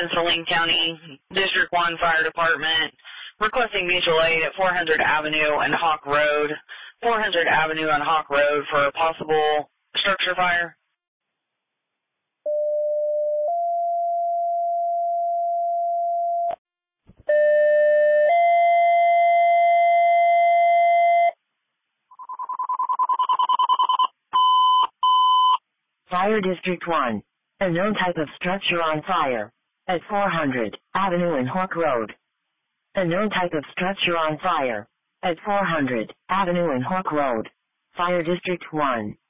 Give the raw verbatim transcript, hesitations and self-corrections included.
in Saline County, District one Fire Department, requesting mutual aid at four hundred Avenue and Hawk Road, four hundred Avenue and Hawk Road for a possible structure fire. Fire District one. A known type of structure on fire. At four hundred Avenue and Hawk Road. A known type of structure on fire. At four hundred Avenue and Hawk Road. Fire District one.